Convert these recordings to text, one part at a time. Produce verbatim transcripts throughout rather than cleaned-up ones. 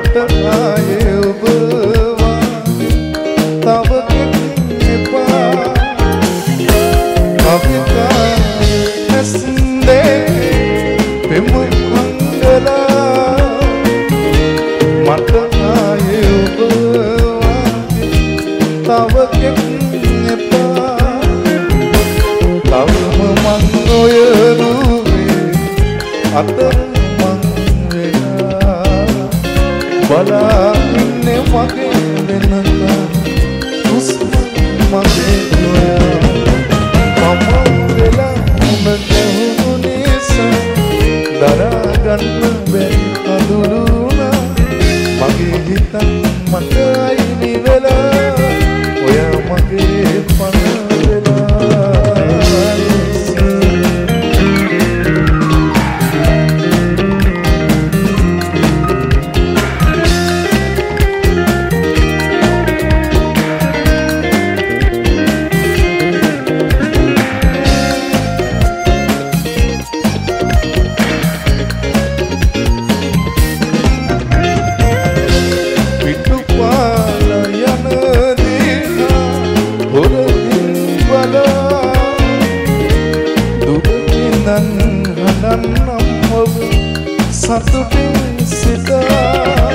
මට ආයේ ඔබවා තව එපා කවිතායේ ඇස්දේ පෙම මංගලා මට ආයේ ඔබවා තව එපා තවම මං ඔය දුවේ අතර මං වෙලා බලා ඉන්නේ මගේ වෙනකන් හුස්ම මගේ නොයා මම වෙලා මුණ ගැහුණු නිසා දරා ගන්න බැරි අඳුරුණා මගේ හිතත් මට අයිති වෙලා ඔය මගේ පණ සතුටින් සිතා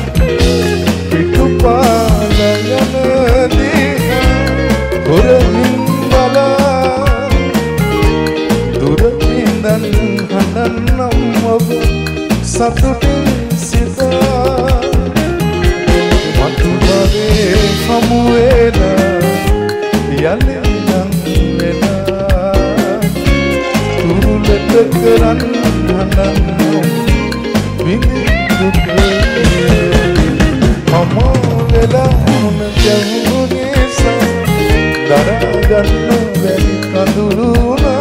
පිටුපාල යන දිහා හොරමින් බලා දුරින් හඬන්නම් ඔබ සතුටින් සිතා මතුවගේ හමු වෙලා යලියම් වෙලා තුරුලට කරන් හඬන්නම් මම වෙලා මුණ ගැහුණු නිසා දරා ගන්න බැරි කඳුළුනා